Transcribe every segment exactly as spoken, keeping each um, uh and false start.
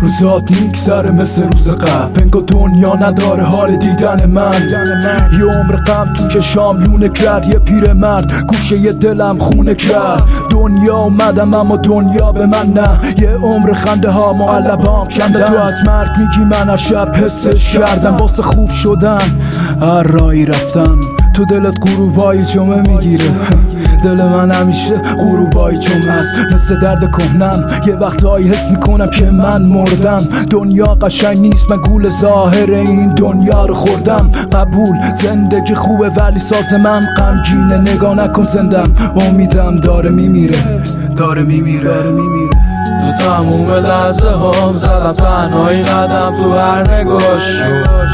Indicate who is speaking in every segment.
Speaker 1: روزات میگذره مثل روز قبل، انگار دنیا نداره حال دیدن من. یه عمر غم تو چشام لونه کرد، یه پیرمرد گوشه یه دلم خونه کرد. دنیا اومدم اما دنیا به من نه، یه عمر خنده ها معلبام کندن. تو از مرگ میگی من از شب حسش کردم، واسه خوب شدن هر رایی رفتم. تو دلت غروبای جمعه میگیره، دل من همیشه غروبای جمعه است. مثل درد کهنم یه وقتایی حس میکنم که من مردم. دنیا قشنگ نیست، من گول ظاهر این دنیا رو خوردم. قبول زندگی خوبه ولی ساز من غمگینه، نگاه نکن زندم، امیدم داره میمیره داره میمیره داره میمیره.
Speaker 2: تو تموم لحظه هم زدم تنهایی قدم تو هر نگاش،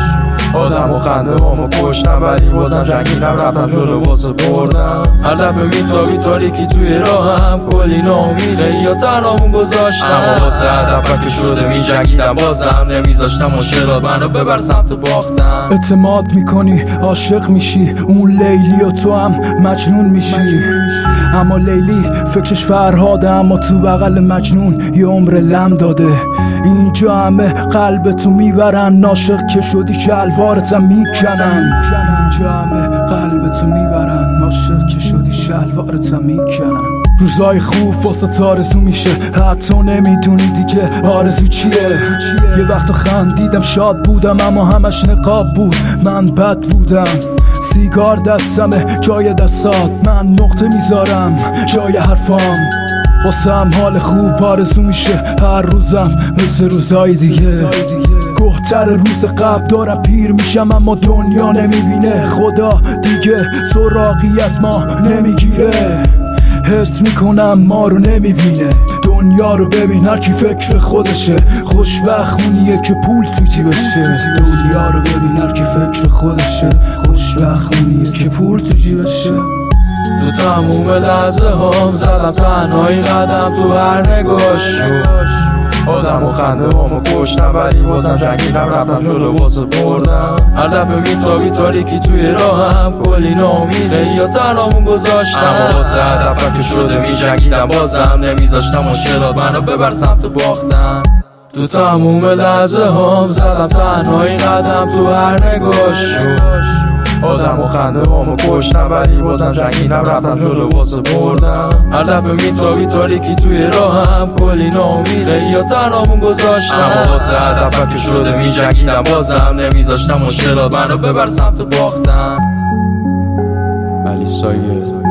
Speaker 2: آدم و خنده همو کشتم ولی بازم جنگیدم رفتم جلو واسه بردم. هر دفعه میتابی تاریکی توی راهم کلی نامیده یا تنهامون گذاشتم. اما واسه هدفم که شده میجنگیدم بازم نمیذاشتم مشکلات منو ببر سمت باختم.
Speaker 1: اعتماد میکنی عاشق میشی، اون لیلی و تو هم مجنون میشی. اما لیلی فکرش فرهاده، اما تو بغل مجنون یه عمر لم داده. اینجا همه قلب تو میبرن، ناشق که شدی شلوارتم میکنن. اینجا همه قلب تو میبرن، ناشق که شدی شلوارتم میکنن. روزای خوب واسه آرزو میشه، حتی نمیدونی دیگه آرزو چیه. یه وقت خندیدم شاد بودم اما همش نقاب بود، من بد بودم. سیگار دستمه جای دستات، من نقطه میذارم جای حرفام. واسم حال خوب آرزو میشه هر روزم مثل روزای دیگه. گهتر روز قبل دارم پیر میشم اما دنیا نمیبینه. خدا دیگه سراغی از ما نمیگیره، حس میکنم ما رو نمیبینه. دنیا رو ببین هر کی فکر خودشه، خوشبخت اونیه که پول تو جیبشه. دنیا رو ببین هر کی فکر خودشه، خوشبخت اونیه که پول تو جیبشه.
Speaker 2: تو تموم لحظه هم زدم تنهایی قدم تو هر نگاش، آدم و خنده همو کشتم ولی بازم جنگیدم رفتم جلو واسه بردم. هر دفعه میتابی تاریکی توی راهم کلی نامیده یا تنهامون گذاشتم. اما واسه هدفم که شده میجنگیدم بازم نمیذاشتم مشکلات منو ببر سمت باختن. تو تموم لحظه هم زدم تنهایی قدم تو هر نگاش، آدم و خنده همو کشتم ولی بازم جنگیدم رفتم جلو واسه بردم. هر دفعه میتابی تاریکی توی راهم کلی نامیده یا تنهامون گذاشتم. اما واسه هدفم که شده میجنگیدم بازم نمیذاشتم مشکلات منو ببر سمت باختن.
Speaker 3: علی سایه